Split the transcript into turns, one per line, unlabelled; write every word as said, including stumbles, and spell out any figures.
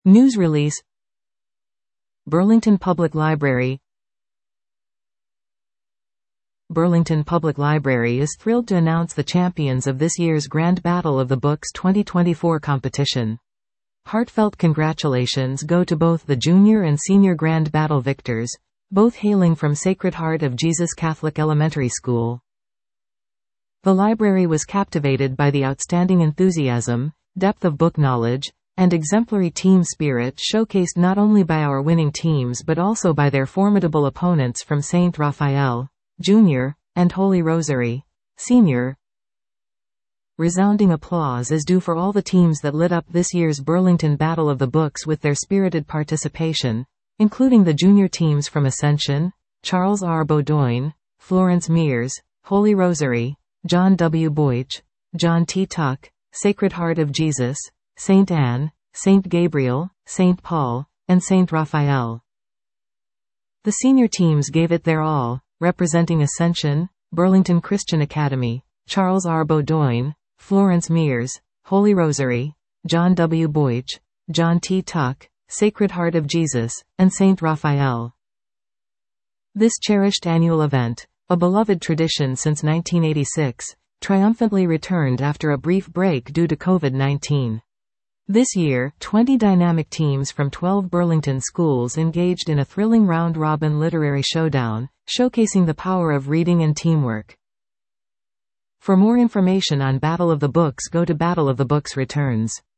News release. Burlington Public Library. Burlington Public Library is thrilled to announce the champions of this year's Grand Battle of the Books twenty twenty-four competition. Heartfelt congratulations go to both the junior and senior Grand Battle victors, both hailing from Sacred Heart of Jesus Catholic Elementary School. The library was captivated by the outstanding enthusiasm, depth of book knowledge, and exemplary team spirit showcased not only by our winning teams but also by their formidable opponents from Saint Raphael, Junior, and Holy Rosary, Senior. Resounding applause is due for all the teams that lit up this year's Burlington Battle of the Books with their spirited participation, including the junior teams from Ascension, Charles R. Baudoin, Florence Mears, Holy Rosary, John W. Boych, John T. Tuck, Sacred Heart of Jesus, Saint Anne, Saint Gabriel, Saint Paul, and Saint Raphael. The senior teams gave it their all, representing Ascension, Burlington Christian Academy, Charles R. Baudoin, Florence Mears, Holy Rosary, John W. Boych, John T. Tuck, Sacred Heart of Jesus, and Saint Raphael. This cherished annual event, a beloved tradition since nineteen eighty-six, triumphantly returned after a brief break due to COVID nineteen. This year, twenty dynamic teams from twelve Burlington schools engaged in a thrilling round-robin literary showdown, showcasing the power of reading and teamwork. For more information on Battle of the Books, go to Battle of the Books Returns.